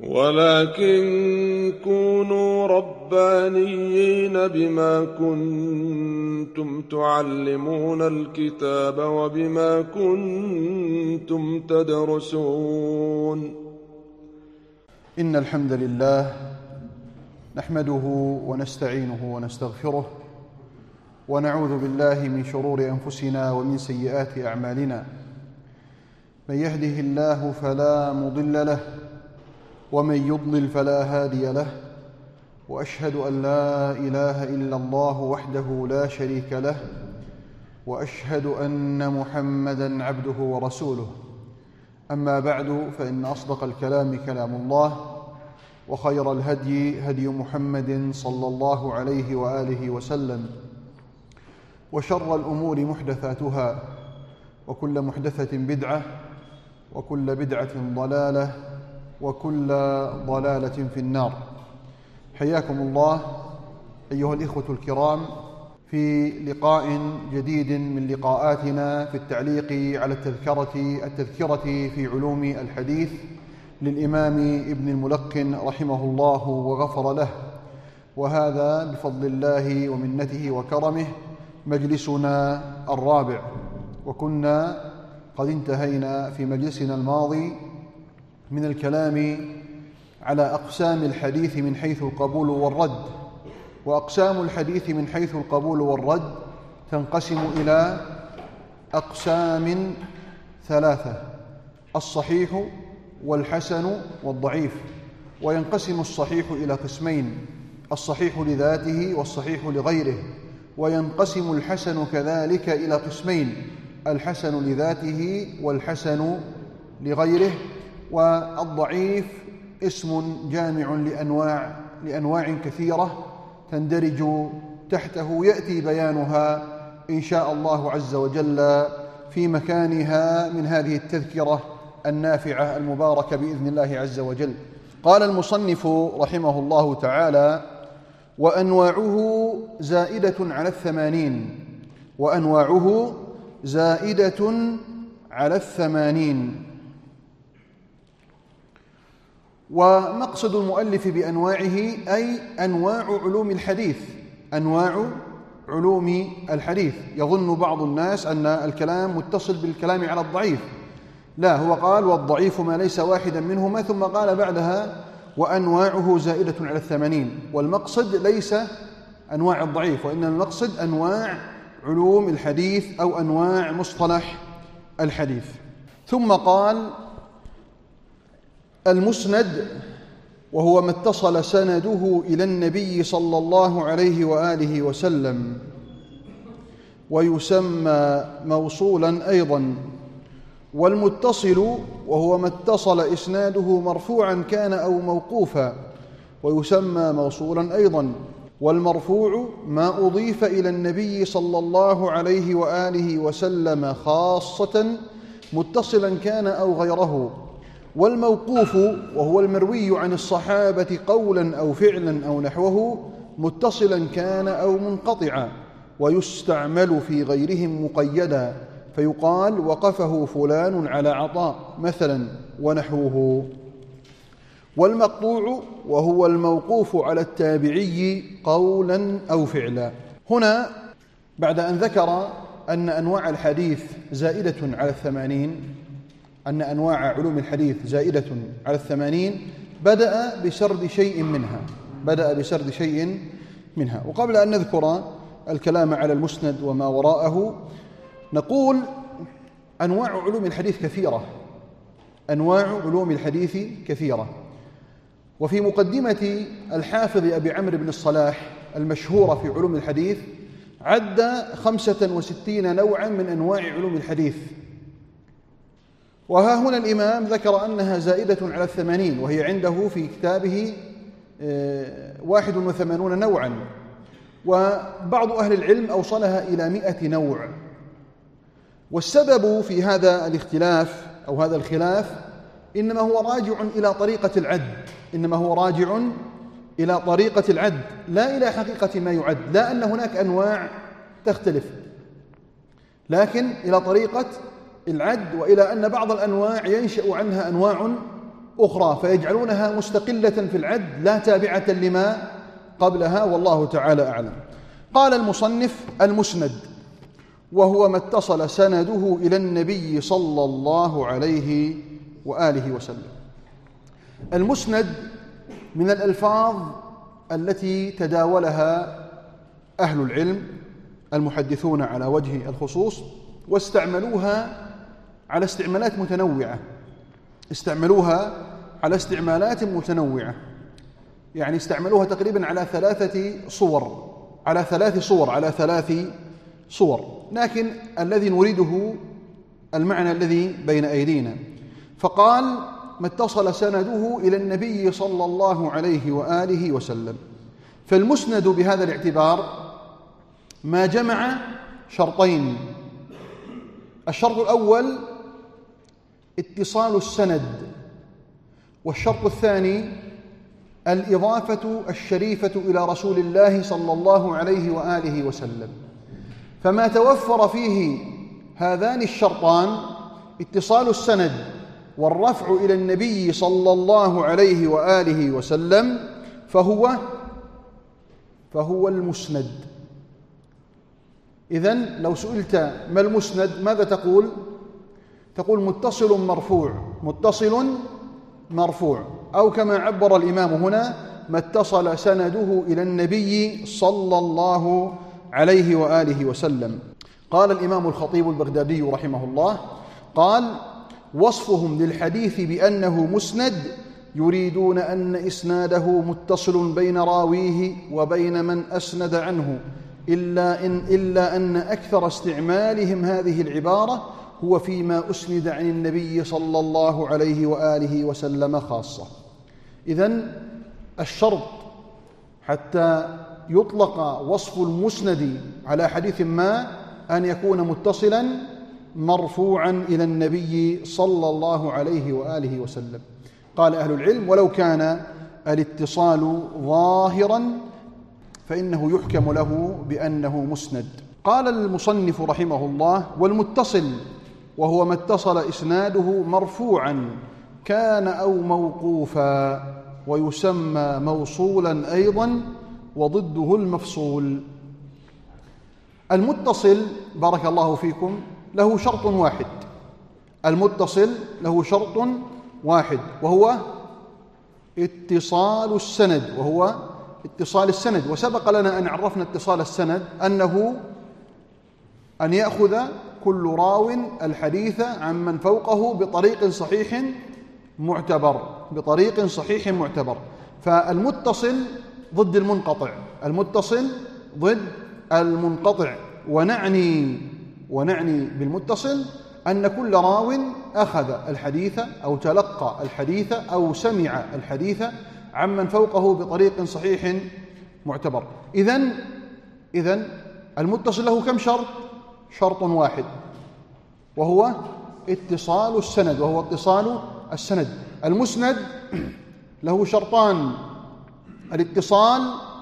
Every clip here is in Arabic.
ولكن كونوا ربانيين بما كنتم تعلمون الكتاب وبما كنتم تدرسون. إن الحمد لله نحمده ونستعينه ونستغفره ونعوذ بالله من شرور أنفسنا ومن سيئات أعمالنا. من يهده الله فلا مضل له ومن يضلل فلا هادي له، وأشهد أن لا إله إلا الله وحده لا شريك له، وأشهد أن محمدًا عبده ورسوله. أما بعد، فإن أصدق الكلام كلام الله، وخير الهدي هدي محمد صلى الله عليه وآله وسلم، وشر الأمور محدثاتها، وكل محدثة بدعة، وكل بدعة ضلالة، وكل ضلالة في النار. حياكم الله أيها الإخوة الكرام في لقاء جديد من لقاءاتنا في التعليق على التذكرة في علوم الحديث للإمام ابن الملقن رحمه الله وغفر له. وهذا بفضل الله ومنته وكرمه مجلسنا الرابع، وكنا قد انتهينا في مجلسنا الماضي من الكلام على أقسام الحديث من حيث القبول والرد. وأقسام الحديث من حيث القبول والرد تنقسم إلى أقسام ثلاثة: الصحيح والحسن والضعيف. وينقسم الصحيح إلى قسمين: الصحيح لذاته والصحيح لغيره. وينقسم الحسن كذلك إلى قسمين: الحسن لذاته والحسن لغيره. والضعيف اسم جامع لأنواع كثيرة تندرج تحته، يأتي بيانها إن شاء الله عز وجل في مكانها من هذه التذكرة النافعة المباركة بإذن الله عز وجل. قال المصنف رحمه الله تعالى: وأنواعه زائدة على 80. وأنواعه زائدة على 80. ومقصد المؤلف بأنواعه أي أنواع علوم الحديث. أنواع علوم الحديث. يظن بعض الناس أن الكلام متصل بالكلام على الضعيف، لا، هو قال والضعيف ما ليس واحدا منهما، ثم قال بعدها وأنواعه زائدة على 80. والمقصد ليس أنواع الضعيف، وإنما المقصد أنواع علوم الحديث أو أنواع مصطلح الحديث. ثم قال: المسند وهو ما اتصل سنده إلى النبي صلى الله عليه وآله وسلم، ويسمى موصولا أيضا. والمتصل وهو ما اتصل إسناده مرفوعا كان أو موقوفا، ويسمى موصولا أيضا. والمرفوع ما أضيف إلى النبي صلى الله عليه وآله وسلم خاصة متصلا كان أو غيره. والموقوف وهو المروي عن الصحابة قولا أو فعلا أو نحوه متصلا كان أو منقطعا، ويستعمل في غيرهم مقيدا، فيقال وقفه فلان على عطاء مثلا ونحوه. والمقطوع وهو الموقوف على التابعي قولا أو فعلا. هنا بعد أن ذكر أن أنواع الحديث زائدة على 80، أن أنواع علوم الحديث زائدة على 80، بدأ بسرد شيء منها. وقبل أن نذكر الكلام على المسند وما وراءه، نقول أنواع علوم الحديث كثيرة. أنواع علوم الحديث كثيرة. وفي مقدمة الحافظ أبي عمرو بن الصلاح المشهورة في علوم الحديث عد 65 نوعا من أنواع علوم الحديث. وها هنا الإمام ذكر أنها زائدة على 80، وهي عنده في كتابه 81 نوعا، وبعض أهل العلم أوصلها إلى 100 نوع. والسبب في هذا الاختلاف أو هذا الخلاف إنما هو راجع إلى طريقة العد، لا إلى حقيقة ما يعد، لا أن هناك أنواع تختلف، لكن إلى طريقة العد، وإلى أن بعض الأنواع ينشأ عنها أنواع أخرى فيجعلونها مستقلة في العد لا تابعة لما قبلها، والله تعالى أعلم. قال المصنف: المسند وهو ما اتصل سنده إلى النبي صلى الله عليه وآله وسلم. المسند من الألفاظ التي تداولها أهل العلم المحدثون على وجه الخصوص، واستعملوها على استعمالات متنوعة، يعني استعملوها تقريبا على ثلاث صور، لكن الذي نريده المعنى الذي بين أيدينا. فقال: ما اتصل سنده إلى النبي صلى الله عليه وآله وسلم. فالمسند بهذا الاعتبار ما جمع شرطين: الشرط الأول اتصال السند، والشرط الثاني الإضافة الشريفة إلى رسول الله صلى الله عليه وآله وسلم. فما توفر فيه هذان الشرطان، اتصال السند والرفع إلى النبي صلى الله عليه وآله وسلم، فهو المسند. إذن لو سئلت ما المسند ماذا تقول؟ تقول متصل مرفوع، أو كما عبر الإمام هنا: ما اتصل سنده إلى النبي صلى الله عليه وآله وسلم. قال الإمام الخطيب البغدادي رحمه الله: قال: وصفهم للحديث بأنه مسند يريدون أن إسناده متصل بين راويه وبين من أسند عنه، إلا أن أكثر استعمالهم هذه العبارة هو فيما أسند عن النبي صلى الله عليه وآله وسلم خاصة. إذن الشرط حتى يطلق وصف المسند على حديث ما أن يكون متصلا مرفوعا إلى النبي صلى الله عليه وآله وسلم. قال أهل العلم: ولو كان الاتصال ظاهرا فإنه يحكم له بأنه مسند. قال المصنف رحمه الله: والمتصل وهو ما اتصل إسناده مرفوعا كان أو موقوفا، ويسمى موصولا أيضا، وضده المفصول. المتصل بارك الله فيكم له شرط واحد، المتصل له شرط واحد، وهو اتصال السند. وسبق لنا أن عرفنا اتصال السند أنه أن يأخذ كل راو الحديث عمن فوقه بطريق صحيح معتبر. فالمتصل ضد المنقطع، ونعني بالمتصل أن كل راو أخذ الحديث أو تلقى الحديث أو سمع الحديث عمن فوقه بطريق صحيح معتبر. إذن المتصل له كم شرط؟ شرط واحد، وهو اتصال السند. المسند له شرطان: الاتصال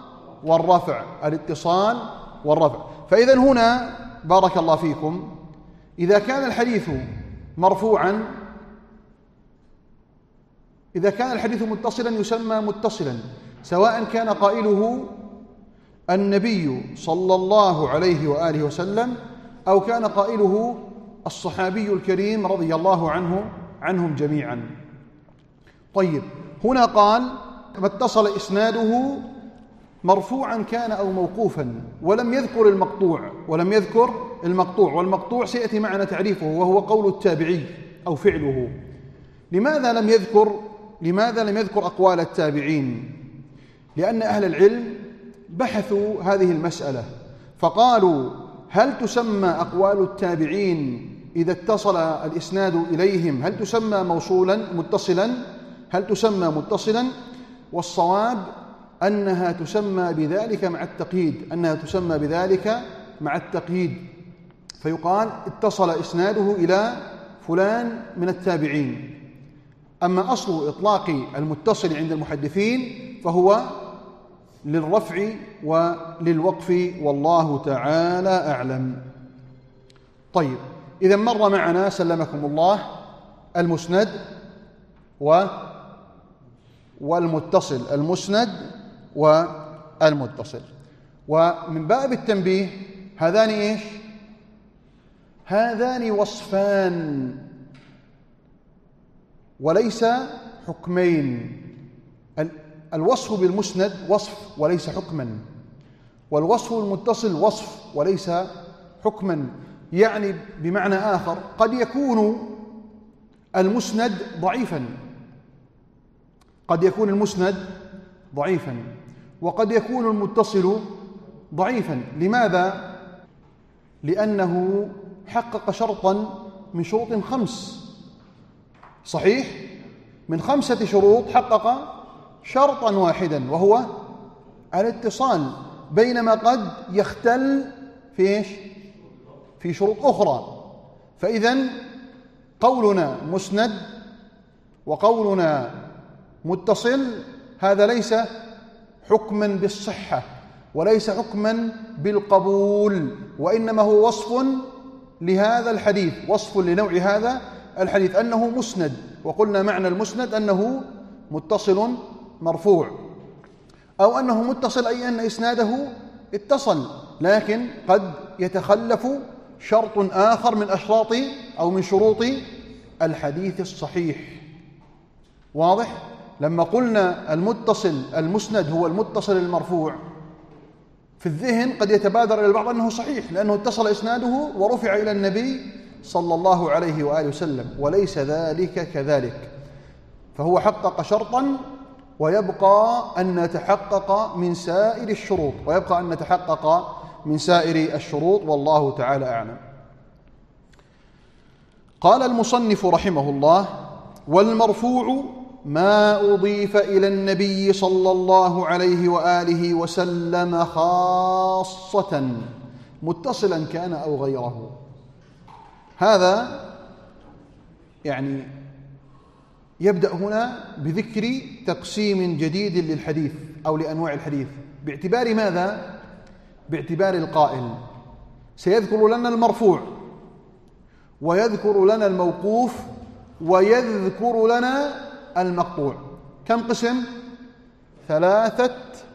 والرفع. فإذن هنا بارك الله فيكم إذا كان الحديث مرفوعا، إذا كان الحديث متصلا يسمى متصلا، سواء كان قائله النبي صلى الله عليه وآله وسلم أو كان قائله الصحابي الكريم رضي الله عنهم جميعا. طيب، هنا قال: ما اتصل إسناده مرفوعا كان أو موقوفا، ولم يذكر المقطوع، والمقطوع سيأتي معنا تعريفه، وهو قول التابعي أو فعله. لماذا لم يذكر أقوال التابعين؟ لأن أهل العلم بحثوا هذه المسألة فقالوا: هل تسمى أقوال التابعين إذا اتصل الإسناد إليهم هل تسمى متصلا؟ والصواب أنها تسمى بذلك مع التقييد، فيقال: اتصل إسناده إلى فلان من التابعين. أما أصل إطلاق المتصل عند المحدثين فهو للرفع وللوقف، والله تعالى أعلم. طيب، إذا مر معنا سلمكم الله المسند والمتصل، المسند والمتصل. ومن باب التنبيه هذان إيش؟ هذان وصفان وليس حكمين. الوصف بالمسند وصف وليس حكما، والوصف بالمتصل وصف وليس حكما. يعني بمعنى آخر قد يكون المسند ضعيفا، قد يكون المسند ضعيفا، وقد يكون المتصل ضعيفا. لماذا؟ لأنه حقق شرطا من شروط 5. صحيح؟ من 5 شروط حقق شرطا واحدا وهو الاتصال، بينما قد يختل في إيش؟ في شروط أخرى. فإذن قولنا مسند وقولنا متصل هذا ليس حكما بالصحة وليس حكما بالقبول، وإنما هو وصف لهذا الحديث، وصف لنوع هذا الحديث أنه مسند. وقلنا معنى المسند أنه متصل مرفوع، أو أنه متصل أي أن إسناده اتصل، لكن قد يتخلف شرط آخر من أشراط أو من شروط الحديث الصحيح. واضح؟ لما قلنا المتصل المسند هو المتصل المرفوع، في الذهن قد يتبادر إلى البعض أنه صحيح لأنه اتصل إسناده ورفع إلى النبي صلى الله عليه وآله وسلم، وليس ذلك كذلك. فهو حقق شرطا ويبقى أن نتحقق من سائر الشروط، والله تعالى أعلم. قال المصنف رحمه الله: والمرفوع ما أضيف إلى النبي صلى الله عليه وآله وسلم خاصة متصلا كان أو غيره. هذا يعني يبدأ هنا بذكر تقسيم جديد للحديث أو لأنواع الحديث. باعتبار ماذا؟ باعتبار القائل. سيذكر لنا المرفوع ويذكر لنا الموقوف ويذكر لنا المقطوع. كم قسم؟ 3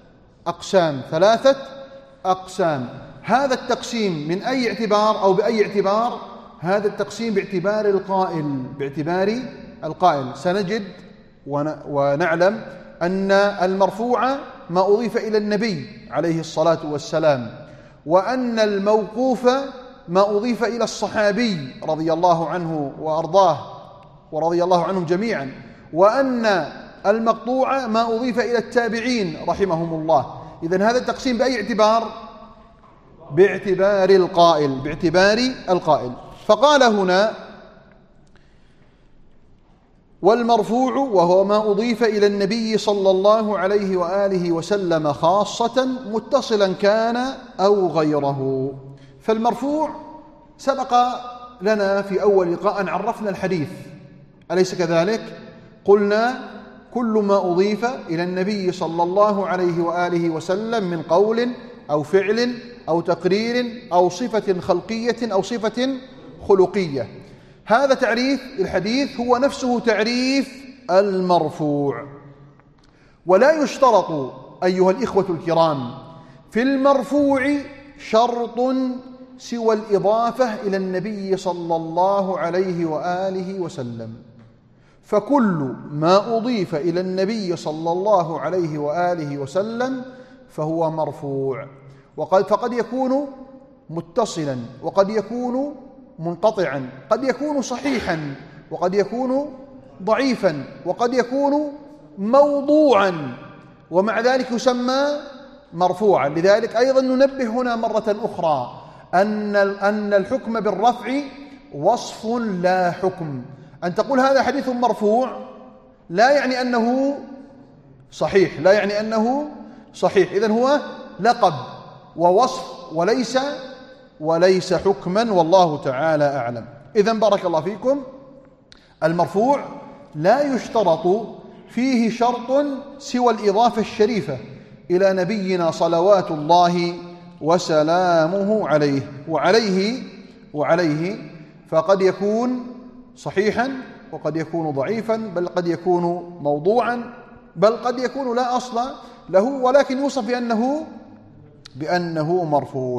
أقسام. هذا التقسيم من أي اعتبار أو بأي اعتبار؟ هذا التقسيم باعتبار القائل. سنجد ونعلم أن المرفوع ما أضيف إلى النبي عليه الصلاة والسلام، وأن الموقوف ما أضيف إلى الصحابي رضي الله عنه وأرضاه ورضي الله عنهم جميعا، وأن المقطوع ما أضيف إلى التابعين رحمهم الله. إذن هذا التقسيم بأي اعتبار؟ باعتبار القائل. فقال هنا: والمرفوع وهو ما أضيف إلى النبي صلى الله عليه وآله وسلم خاصة متصلا كان أو غيره. فالمرفوع سبق لنا في أول لقاء أن عرفنا الحديث، أليس كذلك؟ قلنا كل ما أضيف إلى النبي صلى الله عليه وآله وسلم من قول أو فعل أو تقرير أو صفة خلقية أو صفة خلقية. هذا تعريف الحديث هو نفسه تعريف المرفوع. ولا يشترط أيها الإخوة الكرام في المرفوع شرط سوى الإضافة إلى النبي صلى الله عليه وآله وسلم، فكل ما أضيف إلى النبي صلى الله عليه وآله وسلم فهو مرفوع. فقد يكون متصلا، وقد يكون منقطعا، قد يكون صحيحا، وقد يكون ضعيفا، وقد يكون موضوعا، ومع ذلك يسمى مرفوعا. لذلك أيضا ننبه هنا مرة أخرى أن الحكم بالرفع وصف لا حكم. أن تقول هذا حديث مرفوع لا يعني أنه صحيح، إذن هو لقب ووصف وليس حكما، والله تعالى أعلم. إذن بارك الله فيكم، المرفوع لا يشترط فيه شرط سوى الإضافة الشريفة إلى نبينا صلوات الله وسلامه وعليه فقد يكون صحيحا، وقد يكون ضعيفا، بل قد يكون موضوعا، بل قد يكون لا أصل له ولكن يوصف بأنه مرفوع.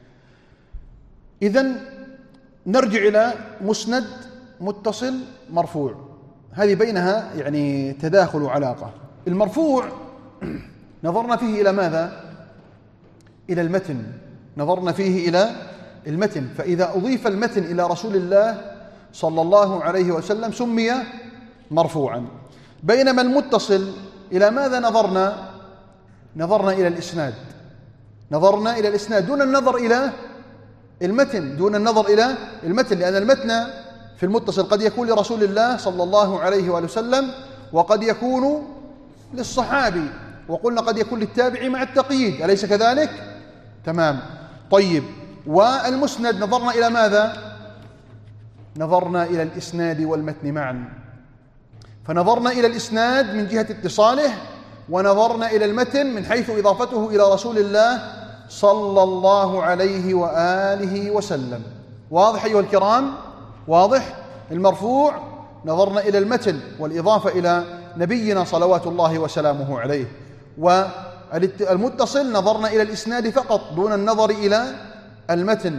إذن نرجع إلى مسند، متصل، مرفوع، هذه بينها يعني تداخل وعلاقة. المرفوع نظرنا فيه إلى ماذا؟ إلى المتن، نظرنا فيه إلى المتن، فإذا أضيف المتن إلى رسول الله صلى الله عليه وسلم سمي مرفوعا. بينما المتصل إلى ماذا نظرنا؟ نظرنا إلى الإسناد، نظرنا إلى الإسناد دون النظر إلى المتن، دون النظر إلى المتن، لأن المتن في المتصل قد يكون لرسول الله صلى الله عليه وآله وسلم وقد يكون للصحابي، وقلنا قد يكون للتابعي مع التقييد، أليس كذلك؟ تمام. طيب، والمسند نظرنا إلى ماذا؟ نظرنا إلى الإسناد والمتن معا، فنظرنا إلى الإسناد من جهة اتصاله، ونظرنا إلى المتن من حيث إضافته إلى رسول الله صلى الله عليه وآله وسلم. واضح أيها الكرام؟ واضح؟ المرفوع نظرنا إلى المتن والإضافة إلى نبينا صلوات الله وسلامه عليه، والمتصل نظرنا إلى الإسناد فقط دون النظر إلى المتن.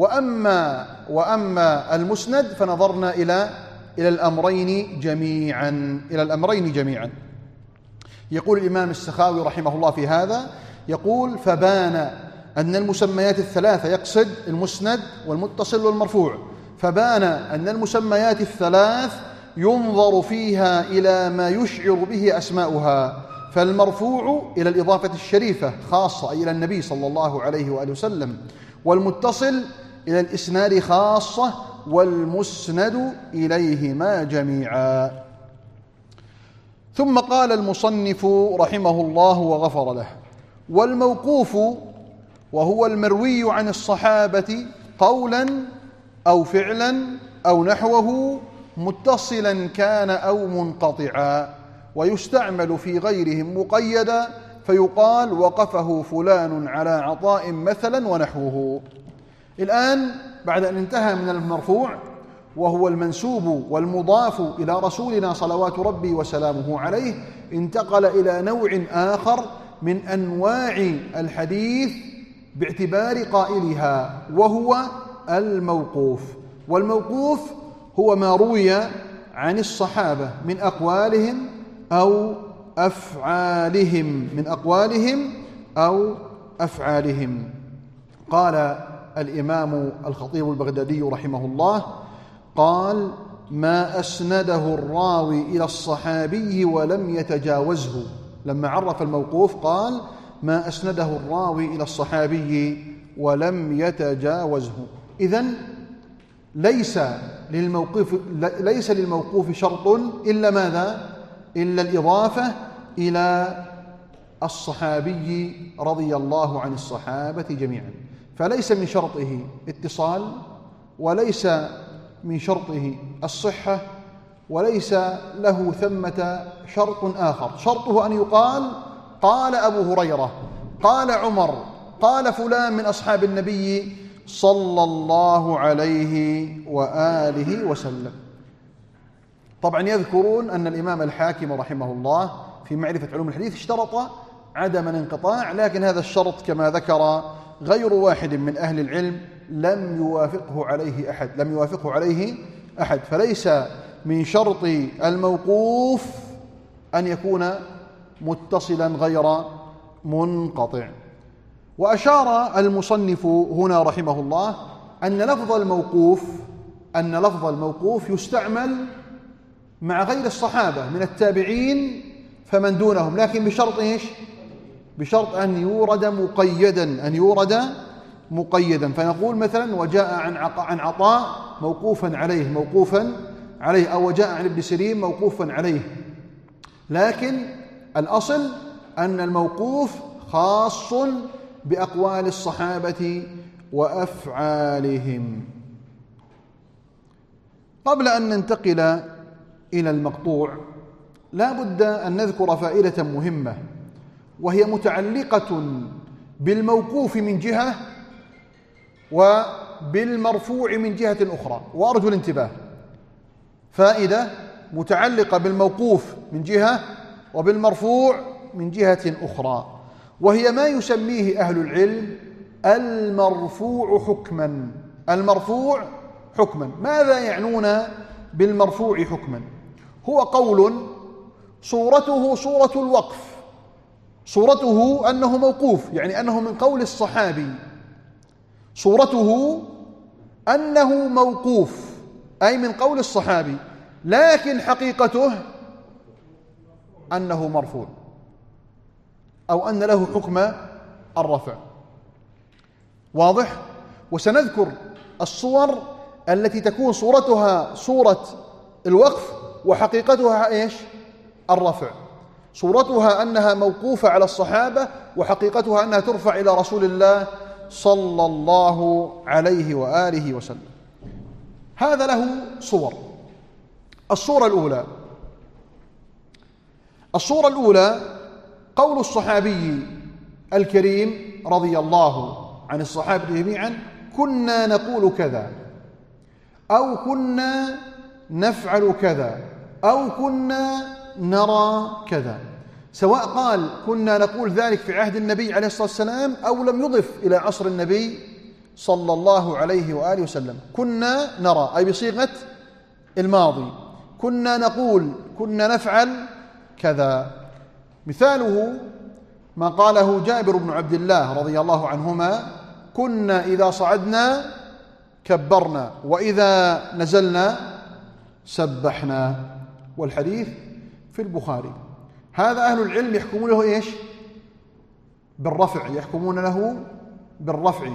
وأما المسند فنظرنا إلى الأمرين جميعا. يقول الإمام السخاوي رحمه الله في هذا، يقول: فبان أن المسميات الثلاثة، يقصد المسند والمتصل والمرفوع، فبان أن المسميات الثلاث ينظر فيها إلى ما يشعر به أسماؤها، فالمرفوع إلى الإضافة الشريفة خاصة أي إلى النبي صلى الله عليه وآله وسلم، والمتصل إلى الإسناد خاصة، والمسند إليهما جميعا. ثم قال المصنف رحمه الله وغفر له: والموقوف وهو المروي عن الصحابة قولا أو فعلا أو نحوه متصلا كان أو منقطعا، ويستعمل في غيرهم مقيدا، فيقال وقفه فلان على عطاء مثلا ونحوه. الآن بعد أن انتهى من المرفوع وهو المنسوب والمضاف إلى رسولنا صلوات ربي وسلامه عليه، انتقل إلى نوع آخر من أنواع الحديث باعتبار قائلها، وهو الموقوف. والموقوف هو ما روي عن الصحابة من أقوالهم أو أفعالهم. قال الإمام الخطيب البغدادي رحمه الله: قال: ما أسنده الراوي إلى الصحابي ولم يتجاوزه. لما عرف الموقوف قال: ما أسنده الراوي إلى الصحابي ولم يتجاوزه. إذن ليس للموقوف شرط إلا ماذا؟ إلا الإضافة إلى الصحابي رضي الله عن الصحابة جميعا، فليس من شرطه اتصال، وليس من شرطه الصحة، وليس له ثمة شرط آخر. شرطه أن يقال: قال أبو هريرة، قال عمر، قال فلان من أصحاب النبي صلى الله عليه وآله وسلم. طبعا يذكرون أن الإمام الحاكم رحمه الله في معرفة علوم الحديث اشترط عدم الانقطاع، لكن هذا الشرط كما ذكر غير واحد من أهل العلم لم يوافقه عليه أحد، فليس من شرط الموقوف أن يكون متصلا غير منقطع. وأشار المصنف هنا رحمه الله أن لفظ الموقوف يستعمل مع غير الصحابة من التابعين فمن دونهم، لكن بشرط إيش؟ بشرط أن يورد مقيدا، فنقول مثلا: وجاء عن عطاء موقوفا عليه، أو وجاء عن ابن سيرين موقوفا عليه. لكن الأصل أن الموقوف خاص بأقوال الصحابة وأفعالهم. قبل أن ننتقل إلى المقطوع لا بد أن نذكر فائدة مهمة، وهي متعلقة بالموقوف من جهة وبالمرفوع من جهة أخرى، وأرجو الانتباه. فائدة متعلقة بالموقوف من جهة وبالمرفوع من جهة أخرى، وهي ما يسميه أهل العلم المرفوع حكما. المرفوع حكما، ماذا يعنون بالمرفوع حكما؟ هو قول صورته صورة الوقف، صورته أنه موقوف، يعني أنه من قول الصحابي، صورته أنه موقوف أي من قول الصحابي، لكن حقيقته أنه مرفوع أو أن له حكم الرفع. واضح؟ وسنذكر الصور التي تكون صورتها صورة الوقف وحقيقتها إيش؟ الرفع. صورتها أنها موقوفة على الصحابة وحقيقتها أنها ترفع إلى رسول الله صلى الله عليه وآله وسلم. هذا له صور. الصورة الأولى قول الصحابي الكريم رضي الله عن الصحابة جميعا: كنا نقول كذا، أو كنا نفعل كذا، أو كنا نرى كذا، سواء قال كنا نقول ذلك في عهد النبي عليه الصلاة والسلام أو لم يضف إلى عصر النبي صلى الله عليه وآله وسلم. كنا نرى أي بصيغة الماضي، كنا نقول، كنا نفعل كذا. مثاله ما قاله جابر بن عبد الله رضي الله عنهما: كنا إذا صعدنا كبرنا وإذا نزلنا سبحنا، والحديث في البخاري. هذا أهل العلم يحكمون له إيش؟ بالرفع، يحكمون له بالرفع.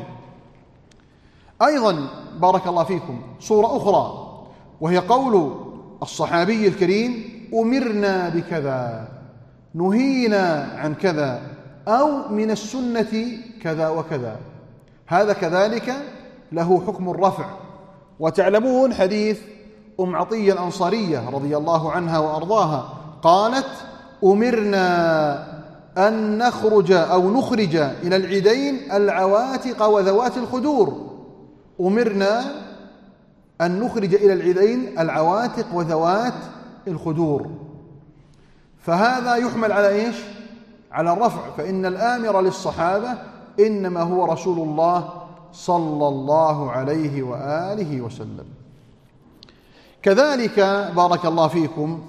أيضا بارك الله فيكم صورة أخرى وهي قول الصحابي الكريم: أمرنا بكذا، نهينا عن كذا، أو من السنة كذا وكذا. هذا كذلك له حكم الرفع. وتعلمون حديث عطية الأنصارية رضي الله عنها وأرضاها، قالت: أمرنا أن نخرج إلى العيدين العواتق وذوات الخدور. أمرنا أن نخرج إلى العيدين العواتق وذوات الخدور. فهذا يحمل على إيش؟ على الرفع، فإن الآمر للصحابة إنما هو رسول الله صلى الله عليه وآله وسلم. كذلك بارك الله فيكم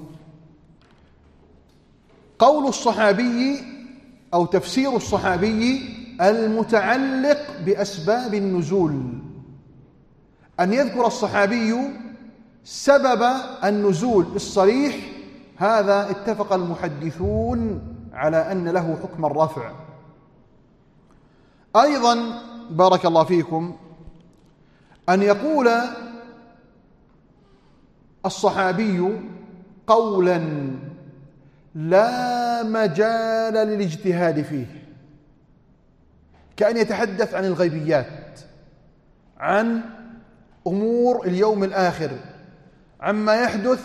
قول الصحابي أو تفسير الصحابي المتعلق بأسباب النزول، أن يذكر الصحابي سبب النزول الصريح، هذا اتفق المحدثون على أن له حكم الرفع. أيضا بارك الله فيكم أن يقول الصحابي قولا لا مجال للاجتهاد فيه، كأن يتحدث عن الغيبيات، عن أمور اليوم الآخر، عما يحدث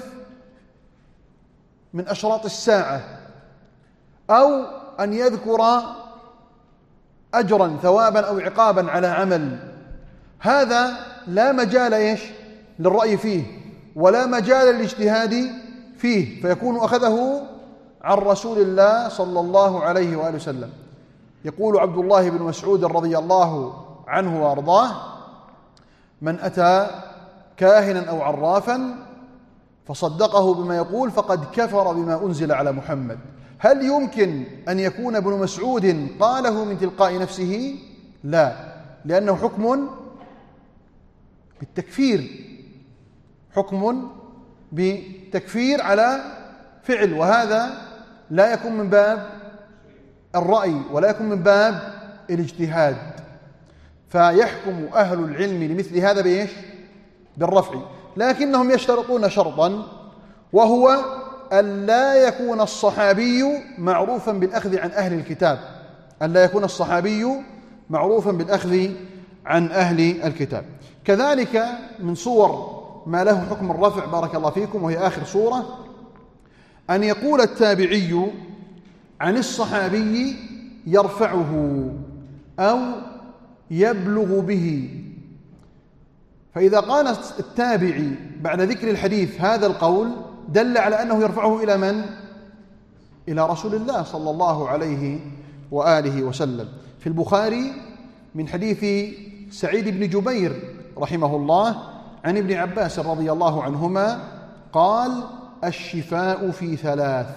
من أشراط الساعة، أو أن يذكر أجرا ثوابا أو عقابا على عمل. هذا لا مجال إيش؟ للرأي فيه، ولا مجال للاجتهاد فيه، فيكون أخذه عن رسول الله صلى الله عليه وآله وسلم. يقول عبد الله بن مسعود رضي الله عنه وأرضاه: من أتى كاهنا أو عرافا فصدقه بما يقول فقد كفر بما أنزل على محمد. هل يمكن أن يكون ابن مسعود قاله من تلقاء نفسه؟ لا، لأنه حكم بالتكفير، حكم بتكفير على فعل، وهذا لا يكون من باب الرأي ولا يكون من باب الاجتهاد. فيحكم أهل العلم لمثل هذا بإيش؟ بالرفع. لكنهم يشترطون شرطا، وهو أن لا يكون الصحابي معروفا بالأخذ عن أهل الكتاب، أن لا يكون الصحابي معروفا بالأخذ عن أهل الكتاب. كذلك من صور ما له حكم الرفع بارك الله فيكم، وهي آخر صورة، أن يقول التابعي عن الصحابي يرفعه أو يبلغ به. فإذا قال التابعي بعد ذكر الحديث هذا القول دل على أنه يرفعه إلى من؟ إلى رسول الله صلى الله عليه وآله وسلم. في البخاري من حديث سعيد بن جبير رحمه الله عن ابن عباس رضي الله عنهما قال: الشفاء في 3: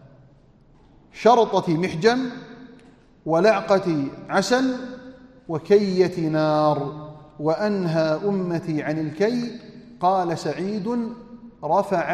شرطة محجم، ولعقة عسل، وكية نار، وأنهى أمتي عن الكي. قال سعيد: رفع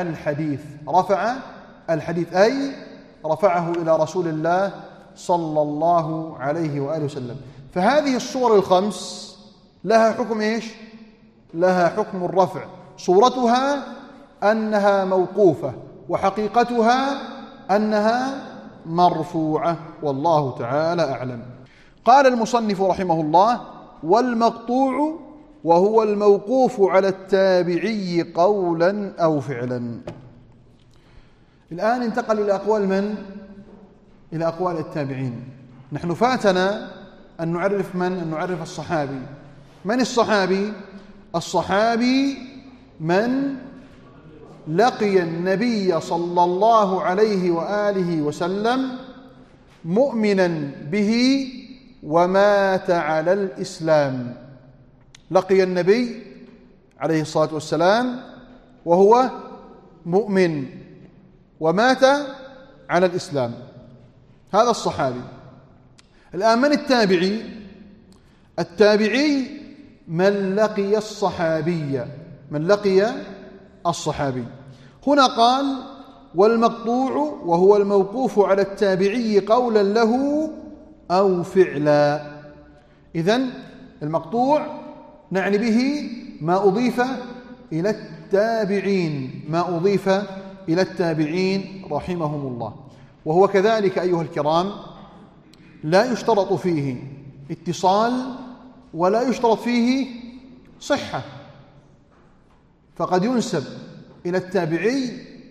الحديث أي رفعه إلى رسول الله صلى الله عليه وآله وسلم. فهذه الصور الخمس لها حكم إيش؟ لها حكم الرفع. صورتها أنها موقوفة، وحقيقتها أنها مرفوعة، والله تعالى أعلم. قال المصنف رحمه الله: والمقطوع وهو الموقوف على التابعي قولا أو فعلا. الآن انتقل إلى أقوال من؟ إلى أقوال التابعين. نحن فاتنا أن نعرف من؟ أن نعرف الصحابي. من الصحابي؟ الصحابي من لقي النبي صلى الله عليه وآله وسلم مؤمنا به ومات على الإسلام. لقي النبي عليه الصلاة والسلام وهو مؤمن ومات على الإسلام، هذا الصحابي. الآن من التابعي؟ التابعي من لقي الصحابي، من لقي الصحابي. هنا قال: والمقطوع وهو الموقوف على التابعي قولا له أو فعلا. إذن المقطوع نعني به ما أضيف إلى التابعين، ما أضيف إلى التابعين رحمهم الله. وهو كذلك أيها الكرام لا يشترط فيه اتصال ولا يشترط فيه صحة، فقد ينسب إلى التابعي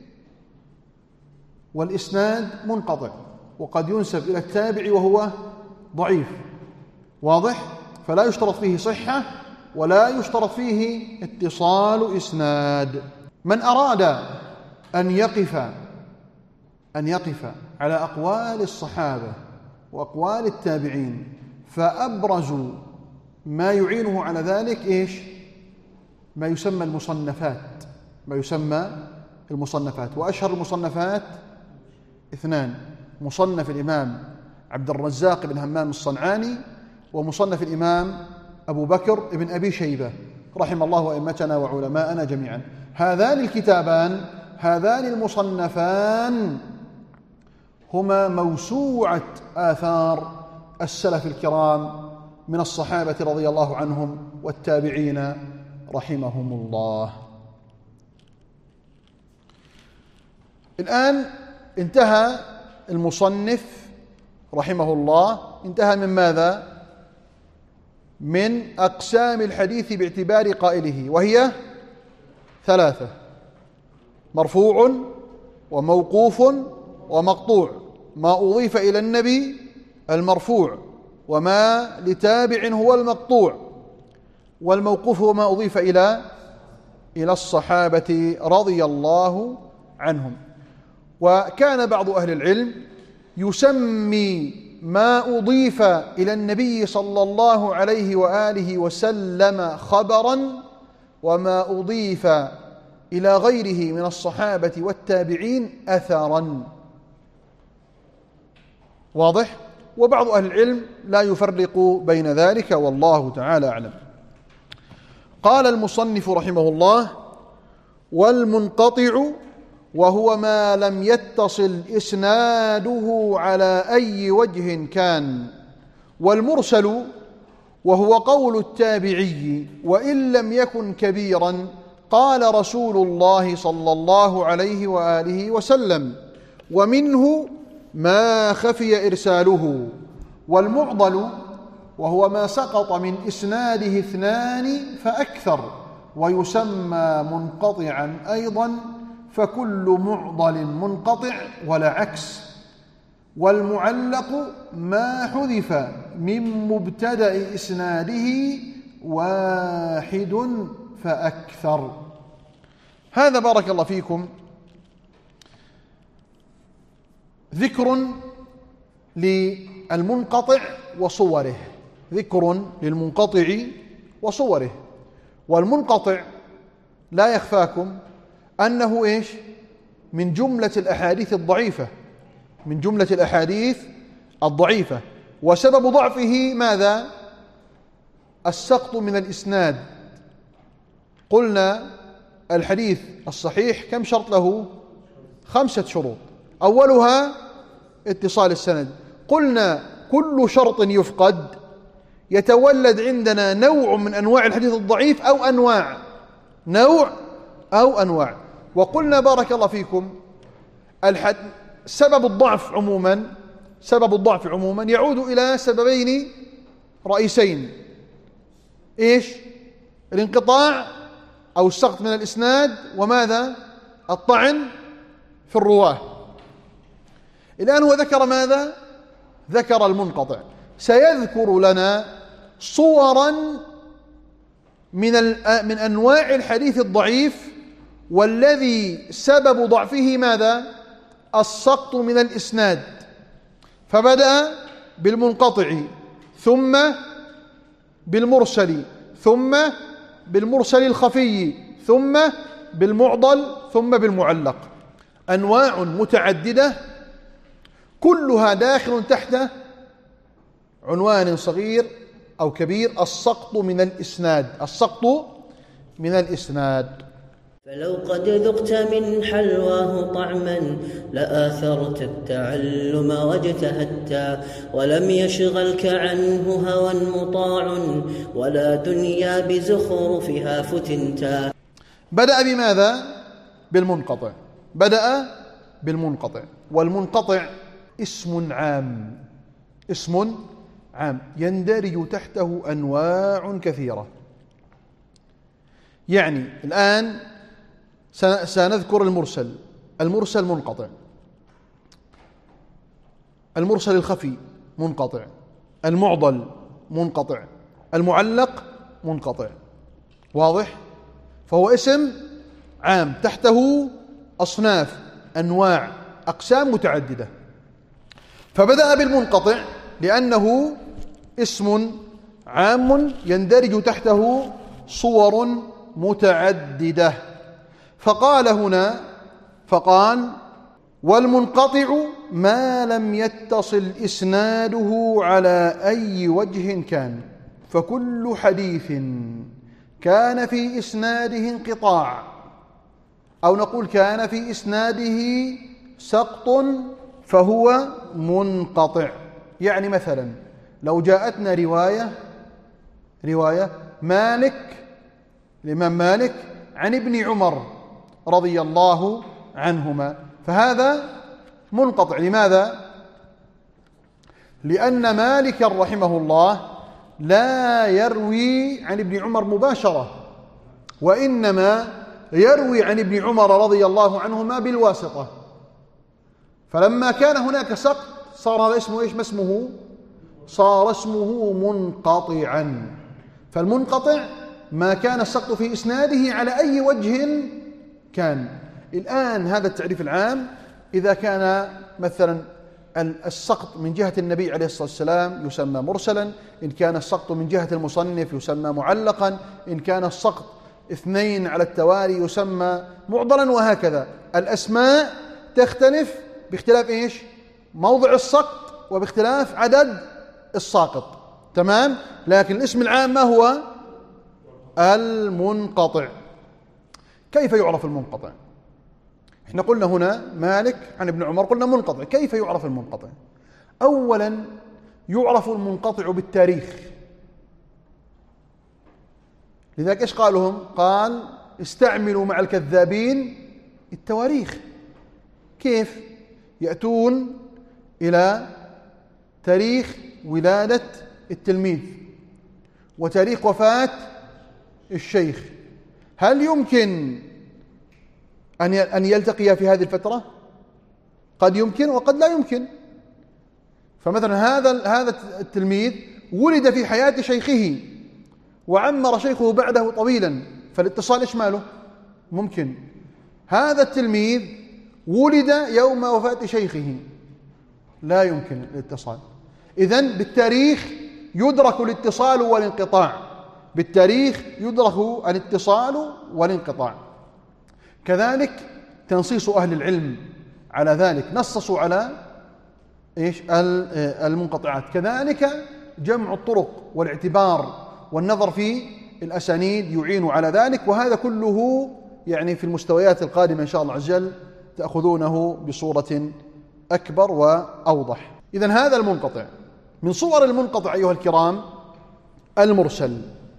والإسناد منقطع، وقد ينسب إلى التابع وهو ضعيف. واضح؟ فلا يشترط فيه صحة ولا يشترط فيه اتصال إسناد. من أراد أن يقف على أقوال الصحابة وأقوال التابعين، فأبرز ما يعينه على ذلك إيش؟ ما يسمى المصنفات. وأشهر المصنفات 2: مصنف الإمام عبد الرزاق بن همام الصنعاني، ومصنف الإمام أبو بكر بن أبي شيبة، رحم الله أئمتنا وعلماءنا جميعا. هذان الكتابان، هذان المصنفان هما موسوعة آثار السلف الكرام من الصحابة رضي الله عنهم والتابعين رحمهم الله. الآن انتهى المصنف رحمه الله، انتهى من ماذا؟ من أقسام الحديث باعتبار قائله، وهي 3: مرفوع وموقوف ومقطوع. ما أضيف إلى النبي المرفوع، وما لتابع هو المقطوع، والموقوف هو ما أضيف إلى الصحابة رضي الله عنهم. وكان بعض أهل العلم يسمي ما أضيف إلى النبي صلى الله عليه وآله وسلم خبرا، وما أضيف إلى غيره من الصحابة والتابعين أثرا. واضح؟ وبعض أهل العلم لا يفرق بين ذلك، والله تعالى أعلم. قال المصنف رحمه الله: والمنقطع وهو ما لم يتصل إسناده على أي وجه كان. والمرسل وهو قول التابعي وإن لم يكن كبيرا قال رسول الله صلى الله عليه وآله وسلم، ومنه ما خفي إرساله. والمعضل وهو ما سقط من إسناده 2 فأكثر، ويسمى منقطعا أيضا، فكل معضل منقطع ولا عكس. والمعلق ما حذف من مبتدأ إسناده 1 فأكثر. هذا بارك الله فيكم ذكر للمنقطع وصوره، ذكر للمنقطع وصوره. والمنقطع لا يخفاكم أنه إيش؟ من جملة الأحاديث الضعيفة، من جملة الأحاديث الضعيفة. وسبب ضعفه ماذا؟ السقط من الإسناد. قلنا الحديث الصحيح كم شرط له؟ 5 شروط، أولها اتصال السند. قلنا كل شرط يفقد يتولد عندنا نوع من أنواع الحديث الضعيف أو أنواع، نوع أو أنواع. وقلنا بارك الله فيكم سبب الضعف عموما يعود إلى سببين رئيسين. إيش؟ الانقطاع أو السقط من الإسناد، وماذا؟ الطعن في الرواة. الآن هو ذكر ماذا؟ ذكر المنقطع. سيذكر لنا صورا من أنواع الحديث الضعيف، والذي سبب ضعفه ماذا؟ السقط من الإسناد. فبدأ بالمنقطع، ثم بالمرسل، ثم بالمرسل الخفي، ثم بالمعضل، ثم بالمعلق. أنواع متعددة كلها داخل تحت عنوان صغير أو كبير: السقط من الإسناد، السقط من الإسناد. فلو قد ذقت من حلواه طعما لآثرت التعلم واجتهدت، ولم يشغلك عنه هوى مطاع ولا دنيا بزخرفها فتنتا. بدأ بماذا؟ بالمنقطع. بدأ بالمنقطع. والمنقطع اسم عام، اسم عام يندرج تحته أنواع كثيرة. يعني الآن سنذكر المرسل. المرسل منقطع، المرسل الخفي منقطع، المعضل منقطع، المعلق منقطع. واضح؟ فهو اسم عام تحته أصناف، أنواع، أقسام متعددة. فبدأ بالمنقطع لأنه اسم عام يندرج تحته صور متعددة. فقال هنا، فقال: والمنقطع ما لم يتصل إسناده على أي وجه كان، فكل حديث كان في إسناده انقطاع، أو نقول كان في إسناده سقط، فهو منقطع. يعني مثلا لو جاءتنا رواية مالك، الإمام مالك عن ابن عمر رضي الله عنهما، فهذا منقطع. لماذا؟ لأن مالكا رحمه الله لا يروي عن ابن عمر مباشرة، وإنما يروي عن ابن عمر رضي الله عنهما بالواسطة. فلما كان هناك سقط صار هذا اسمه إيش؟ ما اسمه؟ صار اسمه منقطعا. فالمنقطع ما كان السقط في إسناده على أي وجه كان. الآن هذا التعريف العام إذا كان مثلا السقط من جهة النبي عليه الصلاة والسلام يسمى مرسلا، إن كان السقط من جهة المصنف يسمى معلقا، إن كان السقط 2 على التوالي يسمى معضلا، وهكذا. الأسماء تختلف باختلاف إيش؟ موضع السقط، وباختلاف عدد الساقط. تمام؟ لكن الاسم العام ما هو؟ المنقطع. كيف يعرف المنقطع؟ احنا قلنا هنا مالك عن ابن عمر، قلنا منقطع. كيف يعرف المنقطع؟ أولا يعرف المنقطع بالتاريخ. لذلك ايش قالهم؟ قال: استعملوا مع الكذابين التواريخ. كيف؟ يأتون إلى تاريخ ولادة التلميذ وتاريخ وفاة الشيخ. هل يمكن أن يلتقي في هذه الفترة؟ قد يمكن وقد لا يمكن. فمثلا هذا التلميذ ولد في حياة شيخه وعمر شيخه بعده طويلا، فالاتصال إيش ماله؟ ممكن. هذا التلميذ ولد يوم وفاة شيخه، لا يمكن الاتصال. إذن بالتاريخ يدرك الاتصال والانقطاع، بالتاريخ يدرك الاتصال والانقطاع. كذلك تنصيص أهل العلم على ذلك، نصصوا على المنقطعات. كذلك جمع الطرق والاعتبار والنظر في الأسانيد يعين على ذلك، وهذا كله يعني في المستويات القادمة إن شاء الله عز وجل تأخذونه بصورة أكبر وأوضح. إذن هذا المنقطع. من صور المنقطع أيها الكرام المرسل،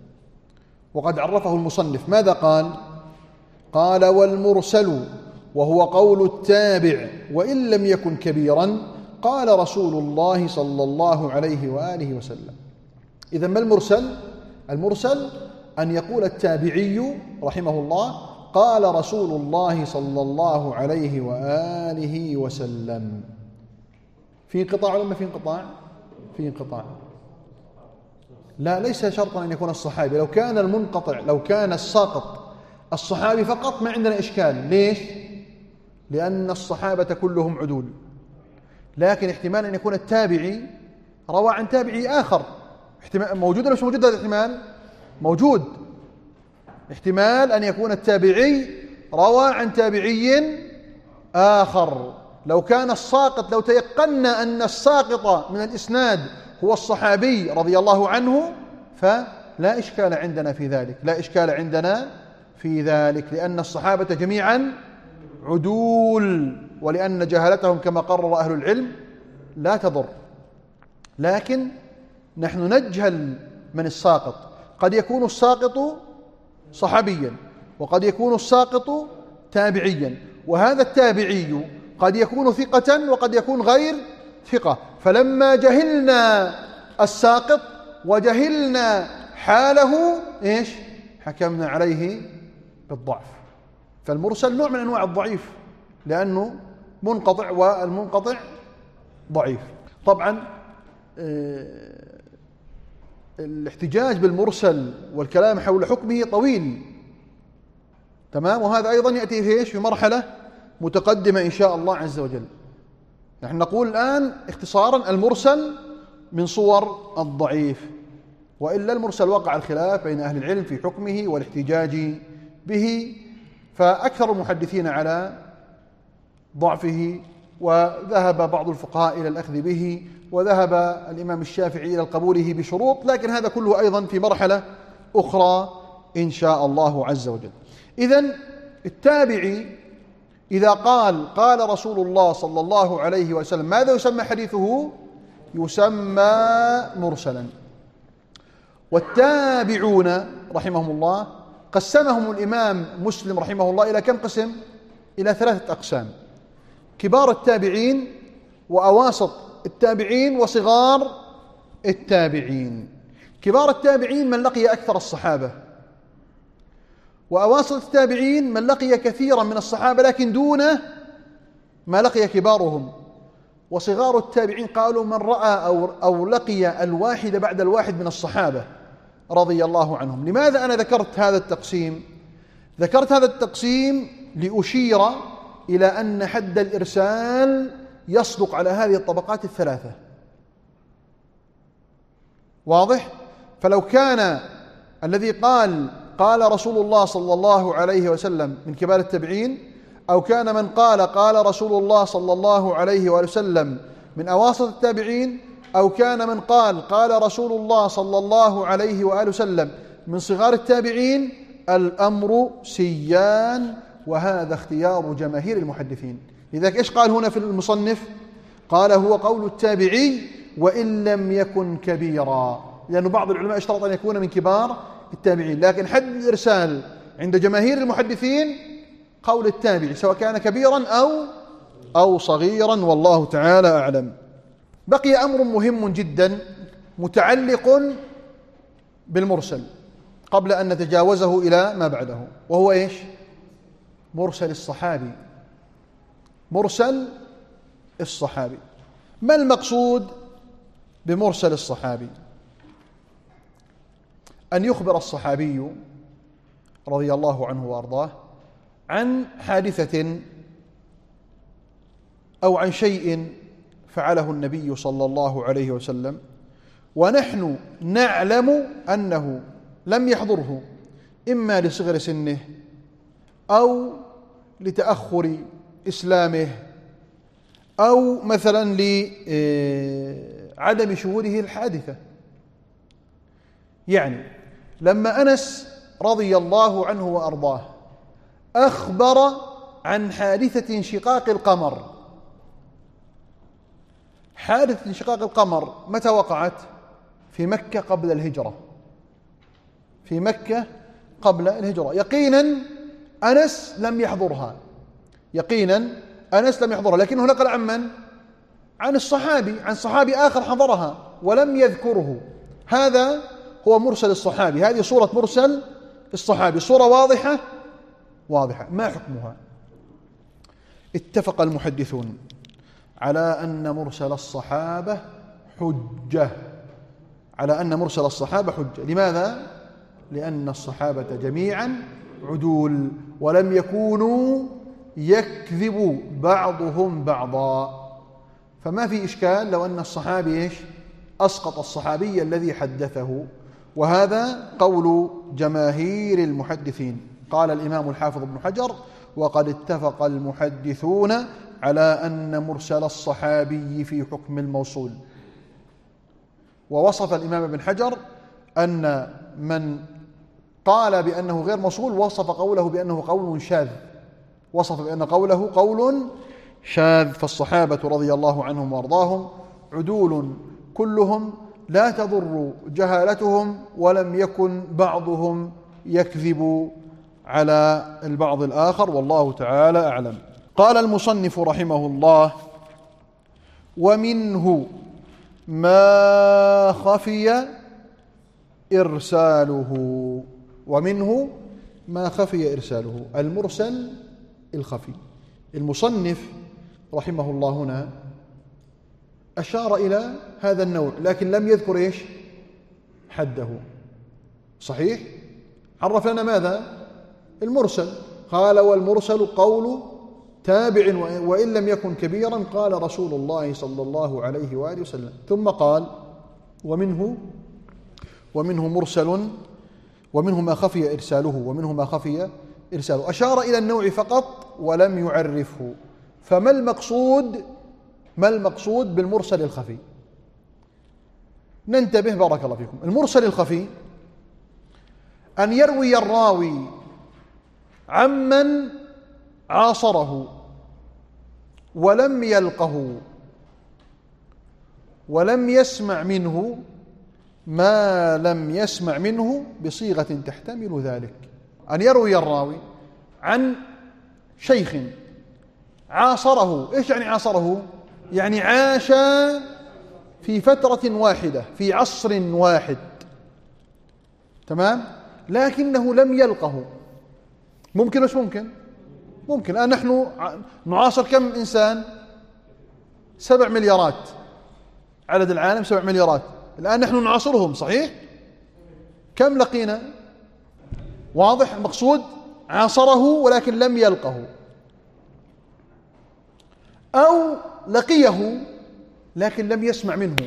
وقد عرفه المصنف. ماذا قال؟ قال: والمرسل وهو قول التابع وإن لم يكن كبيرا، قال رسول الله صلى الله عليه وآله وسلم. إذن ما المرسل؟ المرسل أن يقول التابعي رحمه الله: قال رسول الله صلى الله عليه وآله وسلم. في انقطاع ولا ما في انقطاع؟ في انقطاع. لا، ليس شرطا أن يكون الصحابي. لو كان المنقطع، لو كان الساقط الصحابي فقط ما عندنا إشكال. ليش؟ لأن الصحابة كلهم عدول. لكن احتمال أن يكون التابعي روى عن تابعي آخر. احتمال موجود ولا مش موجود؟ هذا الاحتمال موجود. احتمال أن يكون التابعي روى عن تابعي آخر. لو كان الساقط، لو تيقنا أن الساقط من الإسناد هو الصحابي رضي الله عنه، فلا إشكال عندنا في ذلك، لا إشكال عندنا في ذلك، لأن الصحابة جميعا عدول، ولأن جهالتهم كما قرر أهل العلم لا تضر. لكن نحن نجهل من الساقط. قد يكون الساقط صحابيا، وقد يكون الساقط تابعيا، وهذا التابعي قد يكون ثقة وقد يكون غير ثقة. فلما جهلنا الساقط وجهلنا حاله إيش؟ حكمنا عليه بالضعف. فالمرسل نوع من أنواع الضعيف، لأنه منقطع، والمنقطع ضعيف. طبعا الاحتجاج بالمرسل والكلام حول حكمه طويل، تمام، وهذا أيضا يأتي في إيش؟ في مرحلة متقدمة إن شاء الله عز وجل. نحن نقول الآن اختصارا: المرسل من صور الضعيف، وإلا المرسل وقع الخلاف بين أهل العلم في حكمه والاحتجاج به، فأكثر المحدثين على ضعفه، وذهب بعض الفقهاء إلى الأخذ به، وذهب الإمام الشافعي إلى قبوله بشروط، لكن هذا كله أيضا في مرحلة أخرى إن شاء الله عز وجل. إذن التابعي إذا قال رسول الله صلى الله عليه وسلم، ماذا يسمى حديثه؟ يسمى مرسلا. والتابعون رحمهم الله قسمهم الإمام مسلم رحمه الله إلى كم قسم؟ إلى 3 أقسام: كبار التابعين، وأواسط التابعين، وصغار التابعين. كبار التابعين من لقي أكثر الصحابة، وأواسط التابعين من لقي كثيرا من الصحابة لكن دون ما لقي كبارهم، وصغار التابعين قالوا من رأى أو لقي الواحد بعد الواحد من الصحابة رضي الله عنهم. لماذا أنا ذكرت هذا التقسيم؟ ذكرت هذا التقسيم لأشير إلى أن حد الإرسال يصدق على هذه الطبقات الثلاثة. واضح؟ فلو كان الذي قال رسول الله صلى الله عليه وسلم من كبار التابعين، أو كان من قال رسول الله صلى الله عليه وسلم من أواسط التابعين، أو كان من قال رسول الله صلى الله عليه وآله وسلم من صغار التابعين، الأمر سيان، وهذا اختيار جماهير المحدثين. لذلك إيش قال هنا في المصنف؟ قال: هو قول التابعي وإن لم يكن كبيرا، لأن بعض العلماء اشترط أن يكون من كبار التابعين، لكن حد الإرسال عند جماهير المحدثين قول التابعي، سواء كان كبيرا أو صغيرا، والله تعالى أعلم. بقي أمر مهم جدا متعلق بالمرسل قبل أن نتجاوزه إلى ما بعده، وهو إيش؟ مرسل الصحابي. مرسل الصحابي. ما المقصود بمرسل الصحابي؟ أن يخبر الصحابي رضي الله عنه وأرضاه عن حادثة أو عن شيء فعله النبي صلى الله عليه وسلم، ونحن نعلم أنه لم يحضره إما لصغر سنه أو لتأخر إسلامه أو مثلا لعدم شهوده الحادثة. يعني لما أنس رضي الله عنه وأرضاه أخبر عن حادثة انشقاق القمر، حادثة انشقاق القمر متى وقعت؟ في مكة قبل الهجرة، في مكة قبل الهجرة. يقينا أنس لم يحضرها، يقينا أنس لم يحضرها، لكنه نقل عن من؟ عن الصحابي، عن صحابي آخر حضرها ولم يذكره. هذا هو مرسل الصحابي، هذه صورة مرسل الصحابي، صورة واضحة واضحة. ما حكمها؟ اتفق المحدثون على أن مرسل الصحابة حجة، على أن مرسل الصحابة حجة. لماذا؟ لأن الصحابة جميعا عدول ولم يكونوا يكذب بعضهم بعضا، فما في إشكال لو أن الصحابي أسقط الصحابي الذي حدثه. وهذا قول جماهير المحدثين. قال الإمام الحافظ ابن حجر: وقد اتفق المحدثون على أن مرسل الصحابي في حكم الموصول. ووصف الإمام ابن حجر أن من قال بأنه غير موصول وصف قوله بأنه قول شاذ، وصف بأن قوله قول شاذ. فالصحابة رضي الله عنهم وارضاهم عدول كلهم، لا تضر جهالتهم، ولم يكن بعضهم يكذب على البعض الآخر، والله تعالى أعلم. قال المصنف رحمه الله: ومنه ما خفي إرساله. ومنه ما خفي إرساله، المرسل الخفي. المصنف رحمه الله هنا أشار إلى هذا النوع، لكن لم يذكر حده. صحيح؟ عرف لنا ماذا؟ المرسل. قال: والمرسل قول تابع وإن لم يكن كبيرا، قال رسول الله صلى الله عليه وآله وسلم. ثم قال: ومنه مرسل، ومنه ما خفي إرساله، ومنه ما خفي إرساله. أشار إلى النوع فقط ولم يعرفه. فما المقصود بالمرسل الخفي؟ ننتبه بارك الله فيكم. المرسل الخفي أن يروي الراوي عمن عاصره ولم يلقه ولم يسمع منه ما لم يسمع منه بصيغة تحتمل ذلك. أن يروي الراوي عن شيخ عاصره. إيش يعني عاصره؟ يعني عاش في فترة واحدة، في عصر واحد، تمام، لكنه لم يلقه. ممكن مش ممكن؟ ممكن. الآن نحن نعاصر كم إنسان؟ 7 مليارات، عدد العالم 7 مليارات. الآن نحن نعاصرهم، صحيح؟ كم لقينا؟ واضح المقصود؟ عاصره ولكن لم يلقه، أو لقيه لكن لم يسمع منه.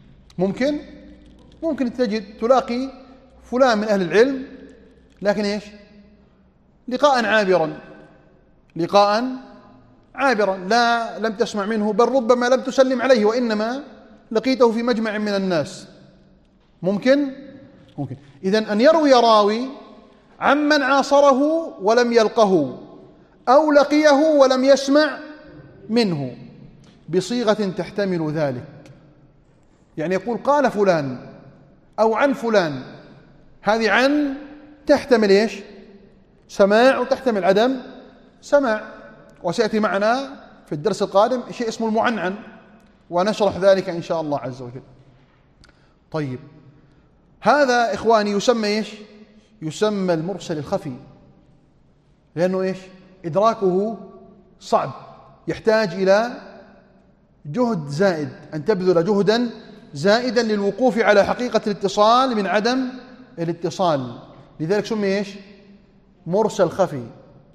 ممكن تلاقي فلان من أهل العلم، لكن لقاء عابرا، لم تسمع منه، بل ربما لم تسلم عليه، وإنما لقيته في مجمع من الناس. ممكن. إذن أن يروي راوي عمن عاصره ولم يلقه، أو لقيه ولم يسمع منه بصيغة تحتمل ذلك. يعني يقول قال فلان أو عن فلان، هذه عن تحتمل سماع، وتحتمل عدم سماع. وسيأتي معنا في الدرس القادم شيء اسمه المعنعن، ونشرح ذلك إن شاء الله عز وجل. طيب، هذا إخواني يسمى المرسل الخفي، لأنه إدراكه صعب، يحتاج إلى جهد زائد، أن تبذل جهدا زائدا للوقوف على حقيقة الاتصال من عدم الاتصال. لذلك سمي مرسل خفي.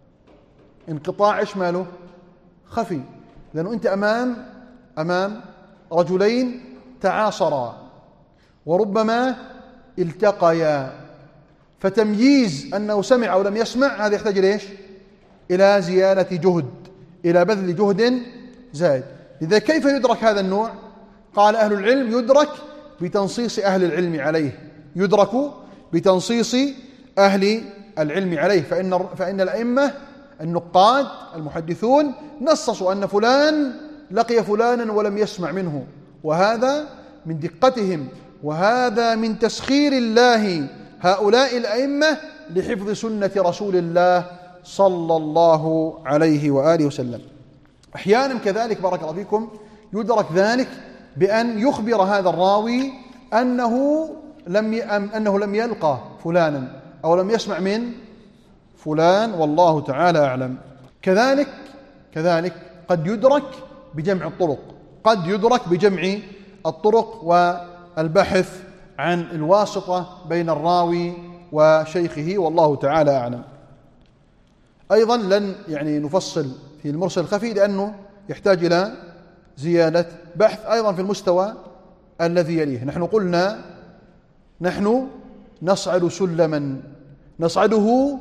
انقطاع ماله؟ خفي. لأنه أنت أمام رجلين تعاصرا وربما التقيا، فتمييز أنه سمع أو لم يسمع هذا يحتاج إلى إيش؟ إلى زيادة جهد، إلى بذل جهد زائد. لذا كيف يدرك هذا النوع؟ قال أهل العلم يدرك بتنصيص أهل العلم عليه، يدرك بتنصيص أهل العلم عليه. فإن الأئمة النقاد المحدثون نصصوا أن فلان لقي فلانا ولم يسمع منه، وهذا من دقتهم، وهذا من تسخير الله هؤلاء الأئمة لحفظ سنة رسول الله صلى الله عليه وآله وسلم. أحيانا كذلك بارك الله فيكم يدرك ذلك بأن يخبر هذا الراوي أنه لم يلقى فلانا أو لم يسمع من فلان، والله تعالى أعلم. كذلك قد يدرك بجمع الطرق، قد يدرك بجمع الطرق والبحث عن الواسطة بين الراوي وشيخه، والله تعالى أعلم. أيضا لن نفصل في المرسل الخفي لأنه يحتاج إلى زيادة بحث أيضا في المستوى الذي يليه. نحن قلنا نحن نصعد سلما، نصعده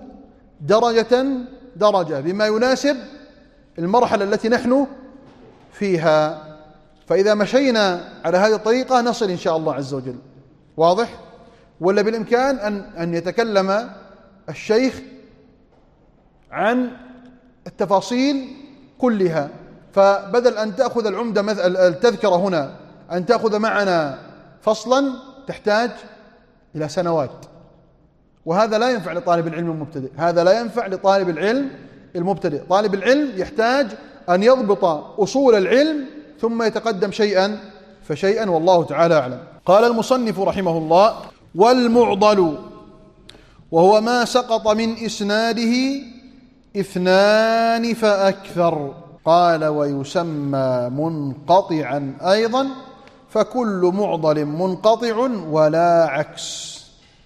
درجة بما يناسب المرحلة التي نحن فيها، فإذا مشينا على هذه الطريقة نصل إن شاء الله عز وجل. واضح؟ ولا بالإمكان أن يتكلم الشيخ عن التفاصيل كلها، فبدل أن تأخذ العمدة التذكرة هنا أن تأخذ معنا فصلا تحتاج إلى سنوات، وهذا لا ينفع لطالب العلم المبتدئ، هذا لا ينفع لطالب العلم المبتدئ. طالب العلم يحتاج أن يضبط أصول العلم ثم يتقدم شيئا فشيئا، والله تعالى أعلم. قال المصنف رحمه الله: والمعضل وهو ما سقط من إسناده اثنان فأكثر. قال: ويسمى منقطعا أيضا، فكل معضل منقطع ولا عكس.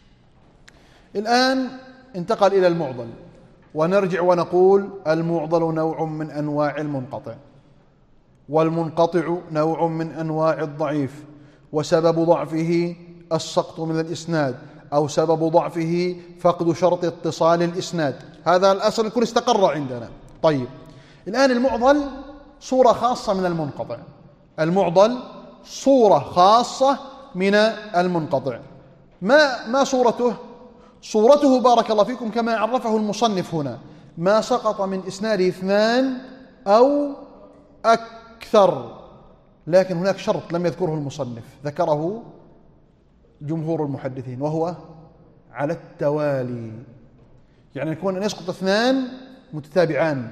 الآن انتقل إلى المعضل، ونرجع ونقول المعضل نوع من أنواع المنقطع، والمنقطع نوع من أنواع الضعيف، وسبب ضعفه السقط من الإسناد، أو سبب ضعفه فقد شرط اتصال الإسناد. هذا الأصل يكون استقر عندنا. طيب، الآن المعضل صورة خاصة من المنقطع، المعضل صورة خاصة من المنقطع. ما صورته؟ صورته بارك الله فيكم كما عرفه المصنف هنا: ما سقط من إسناده اثنان أو أكثر. لكن هناك شرط لم يذكره المصنف، ذكره جمهور المحدثين، وهو على التوالي، يعني يكون أن يسقط اثنان متتابعان.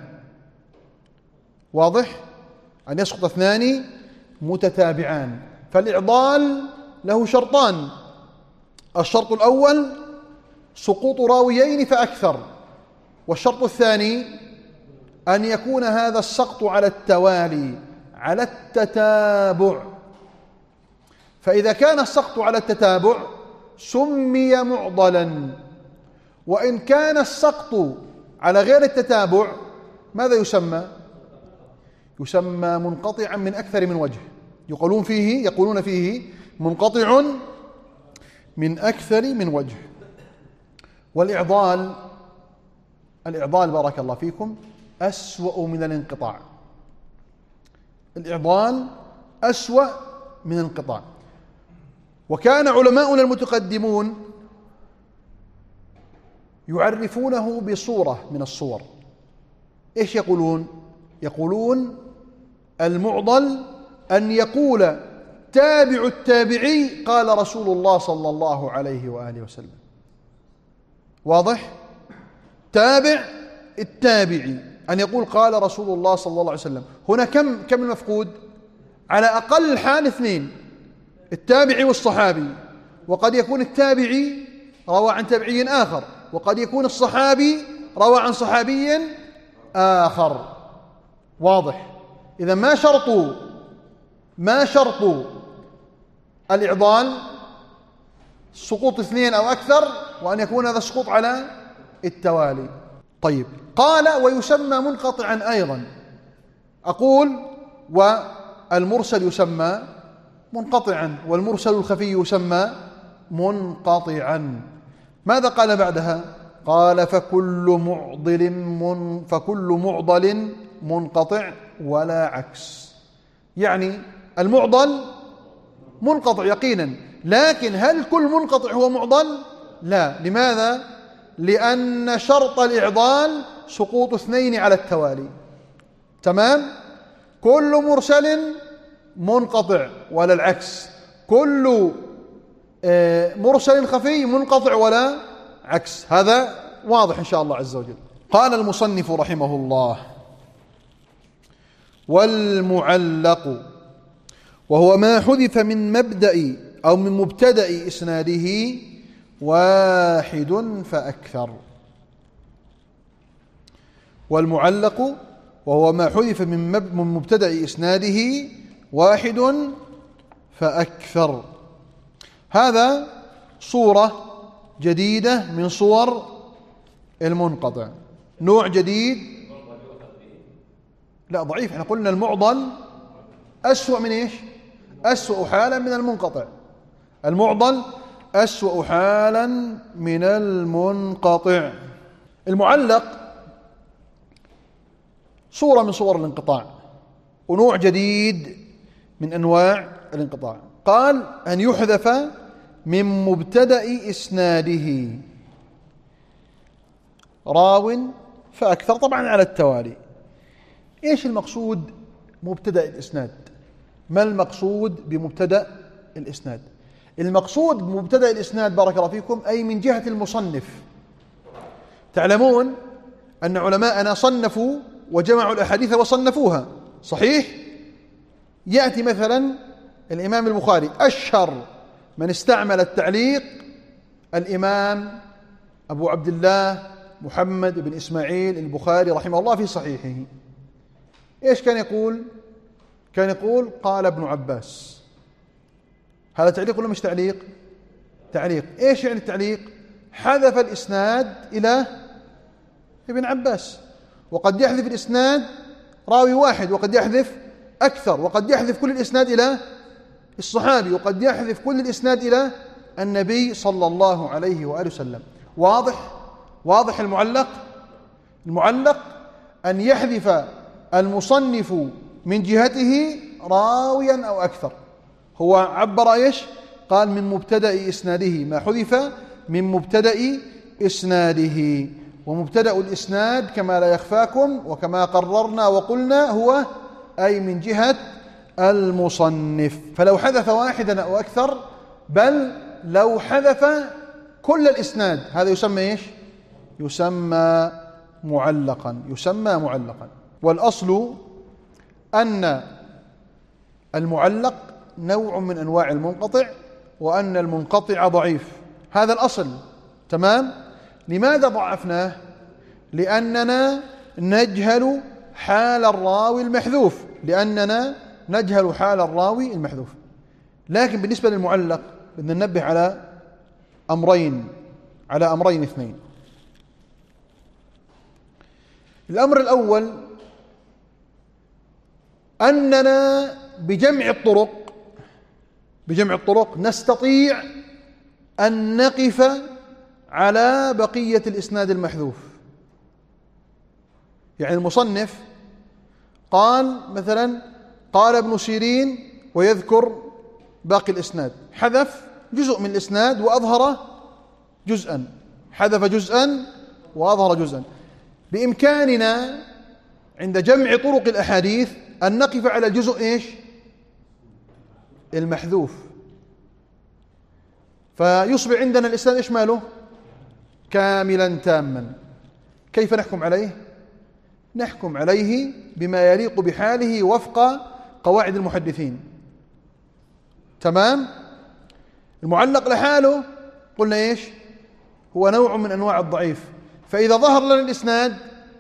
واضح؟ أن يسقط اثنان متتابعان. فالإعضال له شرطان: الشرط الأول سقوط راويين فأكثر، والشرط الثاني أن يكون هذا السقط على التوالي، على التتابع. فإذا كان السقط على التتابع سمي معضلا، وإن كان السقط على غير التتابع ماذا يسمى؟ يسمى منقطعا من أكثر من وجه. يقولون فيه منقطع من أكثر من وجه. والإعضال بارك الله فيكم أسوأ من الانقطاع. الإعضال أسوأ من الانقطاع. وكان علماؤنا المتقدمون يعرفونه بصورة من الصور. إيش يقولون؟ يقولون المعضل أن يقول تابع التابعي قال رسول الله صلى الله عليه وآله وسلم. واضح؟ تابع التابعي أن يقول قال رسول الله صلى الله عليه وسلم. هنا كم المفقود؟ على أقل حال اثنين: التابعي والصحابي. وقد يكون التابعي روى عن تابعي آخر، وقد يكون الصحابي روى عن صحابي آخر. واضح؟ إذا ما شرط الإعضال سقوط اثنين أو أكثر، وأن يكون هذا السقوط على التوالي. طيب، قال: ويسمى منقطعا أيضا. أقول والمرسل يسمى منقطعا، والمرسل الخفي يسمى منقطعا. ماذا قال بعدها؟ قال فكل معضل منقطع ولا عكس. يعني المعضل منقطع يقينا، لكن هل كل منقطع هو معضل؟ لا. لماذا؟ لأن شرط الإعضال سقوط اثنين على التوالي. تمام؟ كل مرسل منقطع ولا العكس، كل مرسل خفي منقطع ولا عكس. هذا واضح إن شاء الله عز وجل. قال المصنف رحمه الله: والمعلق وهو ما حذف من مبدأ أو من مبتدأ إسناده واحد فأكثر. والمعلق وهو ما حذف من مبتدأ إسناده واحد فأكثر. هذا صورة جديدة من صور المنقطع، نوع جديد. لا ضعيف، احنا قلنا المعضل أسوأ من إيش؟ أسوأ حالا من المنقطع. المعضل أسوأ حالا من المنقطع. المعلق صورة من صور الانقطاع ونوع جديد من أنواع الانقطاع. قال أن يحذف من مبتدأ إسناده راو فأكثر، طبعا على التوالي. إيش المقصود مبتدأ الإسناد؟ ما المقصود بمبتدأ الإسناد؟ المقصود بمبتدأ الإسناد بارك الله فيكم أي من جهة المصنف. تعلمون أن علماءنا صنفوا وجمعوا الأحاديث وصنفوها، صحيح؟ يأتي مثلا الإمام البخاري، أشهر من استعمل التعليق الإمام أبو عبد الله محمد بن إسماعيل البخاري رحمه الله في صحيحه. إيش كان يقول؟ كان يقول قال ابن عباس. هذا تعليق ولا مش تعليق؟ تعليق. إيش يعني التعليق؟ حذف الإسناد إلى ابن عباس، وقد يحذف الإسناد راوي واحد، وقد يحذف أكثر، وقد يحذف كل الإسناد إلى الصحابي، وقد يحذف كل الإسناد إلى النبي صلى الله عليه وآله وسلم. واضح؟ واضح المعلق؟ المعلق أن يحذف المصنف من جهته راويا أو أكثر. هو عبر إيش؟ قال من مبتدأ إسناده، ما حذف من مبتدأ إسناده. ومبتدأ الإسناد كما لا يخفاكم وكما قررنا وقلنا هو أي من جهة المصنف. فلو حذف واحدا أو أكثر، بل لو حذف كل الإسناد، هذا يسمى إيش؟ يسمى معلقا، يسمى معلقا. والأصل أن المعلق نوع من أنواع المنقطع، وأن المنقطع ضعيف. هذا الأصل. تمام؟ لماذا ضعفناه؟ لأننا نجهل حال الراوي المحذوف، لأننا نجهل حال الراوي المحذوف. لكن بالنسبة للمعلق بدنا ننبه على أمرين اثنين. الأمر الأول أننا بجمع الطرق نستطيع أن نقف على بقية الإسناد المحذوف. يعني المصنف قال مثلا قال ابن سيرين ويذكر باقي الإسناد، حذف جزء من الإسناد وأظهر جزءا، حذف جزءا وأظهر جزءا. بإمكاننا عند جمع طرق الأحاديث أن نقف على الجزء إيش؟ المحذوف، فيصبح عندنا الإسناد إيش ماله؟ كاملا تاما. كيف نحكم عليه؟ نحكم عليه بما يليق بحاله وفق قواعد المحدثين. تمام؟ المعلق لحاله قلنا إيش؟ هو نوع من أنواع الضعيف. فإذا ظهر لنا الإسناد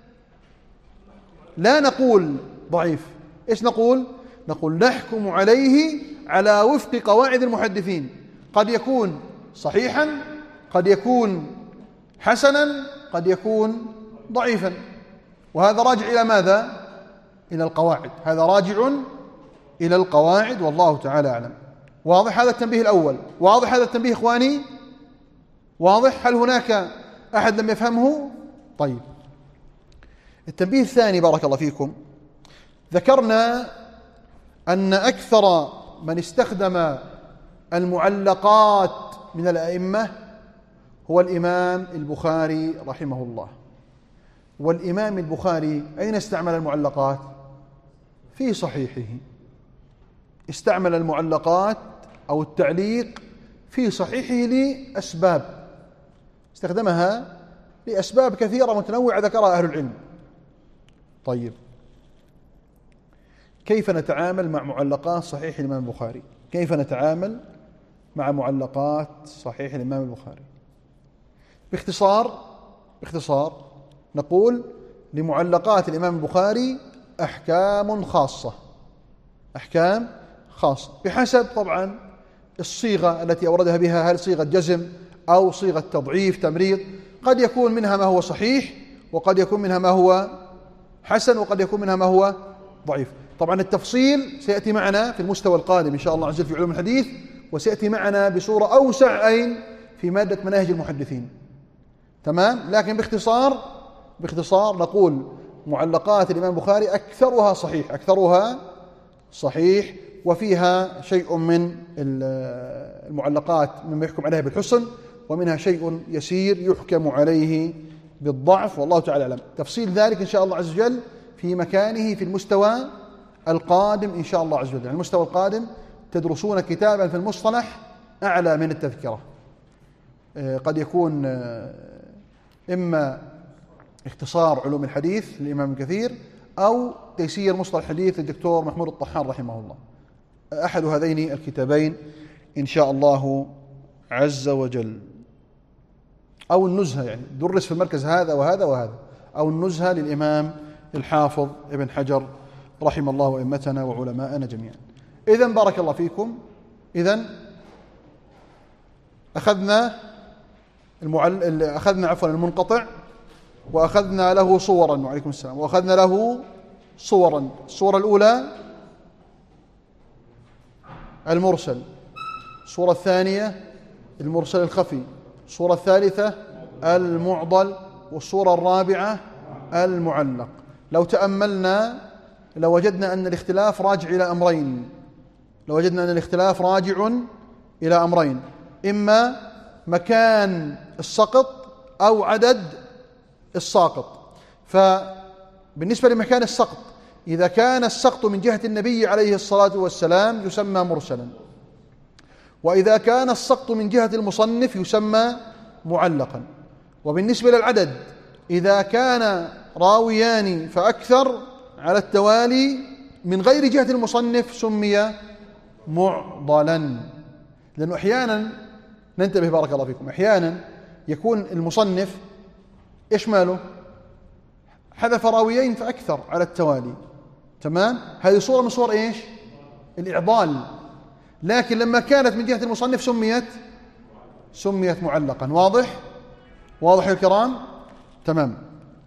لا نقول ضعيف، إيش نقول؟ نقول نحكم عليه على وفق قواعد المحدثين. قد يكون صحيحا، قد يكون حسنا، قد يكون ضعيفا. وهذا راجع إلى ماذا؟ إلى القواعد. هذا راجع إلى القواعد، والله تعالى أعلم. واضح؟ هذا التنبيه الأول. واضح هذا التنبيه إخواني؟ واضح؟ هل هناك أحد لم يفهمه؟ طيب، التنبيه الثاني بارك الله فيكم، ذكرنا أن أكثر من استخدم المعلقات من الأئمة هو الإمام البخاري رحمه الله. والإمام البخاري أين استعمل المعلقات؟ في صحيحه. استعمل المعلقات أو التعليق في صحيحه لأسباب، استخدمها لأسباب كثيرة متنوعة ذكرها أهل العلم. طيب، كيف نتعامل مع معلقات صحيح الإمام البخاري؟ كيف نتعامل مع معلقات صحيح الإمام البخاري؟ باختصار نقول لمعلقات الإمام البخاري أحكام خاصة، أحكام خاصة بحسب طبعا الصيغة التي أوردها بها، هل صيغة جزم أو صيغة تضعيف تمريض. قد يكون منها ما هو صحيح، وقد يكون منها ما هو حسن، وقد يكون منها ما هو ضعيف. طبعا التفصيل سيأتي معنا في المستوى القادم إن شاء الله عز وجل في علوم الحديث، وسيأتي معنا بصورة أوسع أين في مادة مناهج المحدثين. تمام؟ لكن باختصار نقول معلقات الإمام البخاري أكثرها صحيح، وفيها شيء من المعلقات مما يحكم عليها بالحسن، ومنها شيء يسير يحكم عليه بالضعف، والله تعالى أعلم. تفصيل ذلك إن شاء الله عز وجل في مكانه في المستوى القادم إن شاء الله عز وجل. المستوى القادم تدرسون كتابا في المصطلح أعلى من التذكرة، قد يكون إما اختصار علوم الحديث للإمام الكثير، أو تيسير مصطلح الحديث للدكتور محمود الطحان رحمه الله، أحد هذين الكتابين إن شاء الله عز وجل. أو النزهة، يعني درس في المركز هذا وهذا وهذا، أو النزهة للإمام الحافظ ابن حجر رحم الله أئمتنا وعلماءنا جميعا. إذن بارك الله فيكم، إذن أخذنا المنقطع، وأخذنا له صورا، وعليكم السلام، وأخذنا له صورا. الصورة الأولى المرسل، الصورة الثانية المرسل الخفي، الصورة الثالثة المعضل، والصورة الرابعة المعلق. لو تأملنا لوجدنا أن الاختلاف راجع إلى أمرين، إما مكان السقط أو عدد الساقط. فبالنسبة لمكان السقط، إذا كان السقط من جهة النبي عليه الصلاة والسلام يسمى مرسلا، وإذا كان السقط من جهة المصنف يسمى معلقا. وبالنسبة للعدد، إذا كان راويان فأكثر على التوالي من غير جهة المصنف سمي معضلا. لأنه أحيانا ننتبه بارك الله فيكم، أحيانا يكون المصنف إيش ماله؟ حذف راويين فأكثر على التوالي، تمام؟ هذه صورة من صور إيش؟ الإعضال. لكن لما كانت من جهة المصنف سميت معلقا. واضح يا الكرام؟ تمام.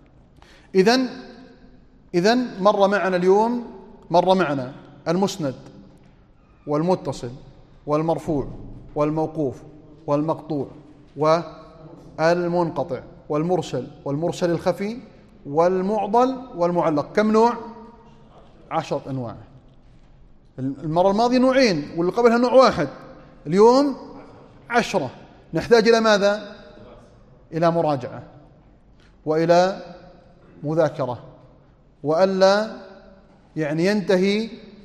إذن مر معنا المسند والمتصل والمرفوع والموقوف والمقطوع والمنقطع والمرسل الخفي والمعضل والمعلق. كم نوع؟ 10 أنواع. المرة الماضية نوعين، واللي قبلها نوع واحد، اليوم 10. نحتاج إلى ماذا؟ إلى مراجعة وإلى مذاكرة، وألا يعني ينتهي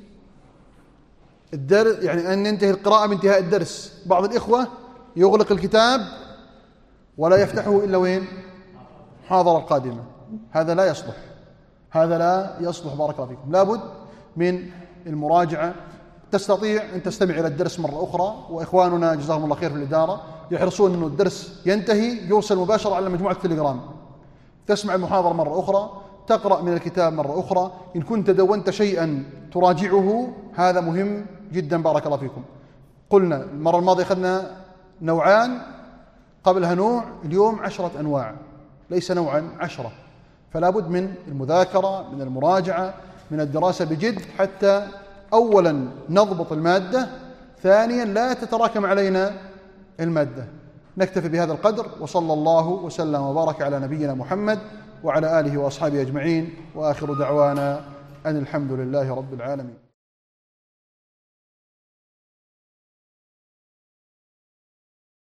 الدرس، يعني أن ينتهي القراءة بانتهاء الدرس. بعض الإخوة يغلق الكتاب ولا يفتحه إلا وين؟ محاضرة القادمة. هذا لا يصلح بارك الله فيكم. لابد من المراجعة. تستطيع أن تستمع إلى الدرس مرة أخرى، وإخواننا جزاهم الله خير في الإدارة يحرصون أنه الدرس ينتهي يرسل مباشرة على مجموعة التليجرام. تسمع المحاضرة مرة أخرى، تقرأ من الكتاب مرة أخرى، إن كنت دونت شيئا تراجعه، هذا مهم جدا بارك الله فيكم. قلنا المرة الماضية أخذنا نوعان، قبلها نوع، اليوم 10 أنواع، ليس نوعا 10. فلا بد من المذاكرة، من المراجعة، من الدراسة بجد، حتى أولا نضبط المادة، ثانيا لا تتراكم علينا المادة. نكتفي بهذا القدر، وصلى الله وسلم وبارك على نبينا محمد وعلى آله وأصحابه أجمعين، وآخر دعوانا أن الحمد لله رب العالمين.